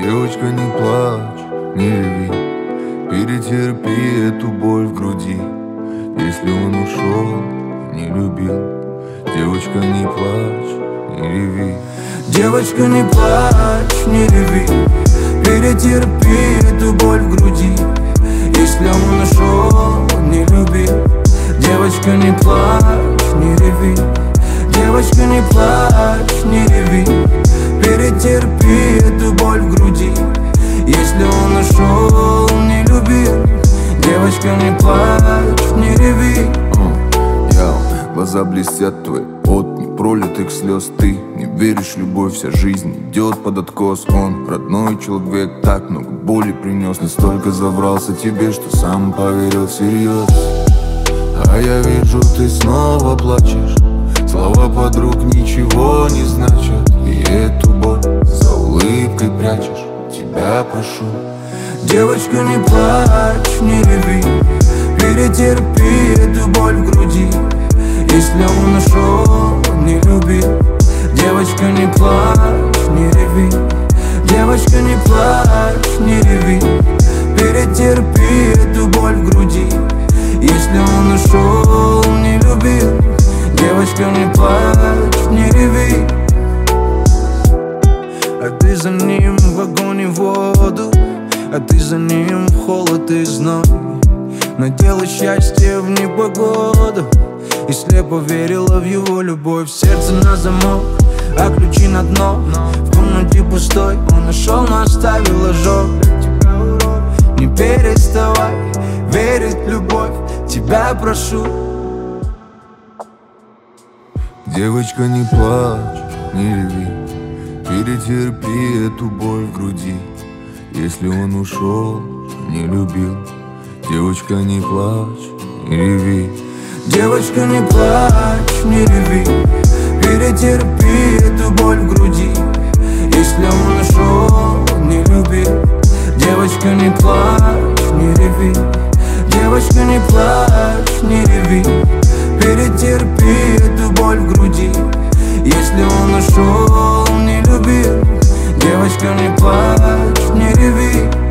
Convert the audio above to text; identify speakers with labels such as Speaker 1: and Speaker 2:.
Speaker 1: Девочка, не плачь, не реви, перетерпи эту боль в груди. Если он ушел, не любил. Девочка, не плачь, не реви.
Speaker 2: Девочка, не плачь, не реви, перетерпи эту боль в груди. Если он ушел, не любил. Девочка, не плачь, не реви. Девочка, не плачь, не реви, перетерпи эту боль в груди. Если он ушел, не любил. Девочка, не плачь, не реви.
Speaker 1: Глаза блестят твои от непролитых слез. Ты не веришь в любовь, вся жизнь идет под откос. Он родной человек, так много боли принес. Настолько заврался тебе, что сам поверил всерьез. А я вижу, ты снова плачешь. Слова подруг ничего не значат. И эту боль за улыбкой прячешь. Тебя прошу.
Speaker 2: Девочка, не плачь, не реви, перетерпи эту боль в груди. Если он ушел, не любил. Девочка, не плачь, не реви. Девочка, не плачь, не реви, перетерпи эту боль в груди. Если он ушел, не любил. Девочка, не плачь, не реви. А ты за ним в огонь и воду, а ты за ним в холод и зной. Надела счастье в непогоду и слепо верила в его любовь. Сердце на замок, а ключи на дно. В комнате пустой, он нашел, но оставил ожог. Не переставай верить в любовь, тебя прошу.
Speaker 1: Девочка, не плачь, не реви, перетерпи эту боль в груди. Если он ушел, не любил. Девочка, не плачь, не реви.
Speaker 2: Девочка, не плачь, не реви, перетерпи эту боль в груди. Если он ушел, не любил. Девочка, не плачь, не реви. Девочка, не плачь, не реви, перетерпи эту боль в груди. Если он ушел, не любил. Девочка, не плачь, не реви.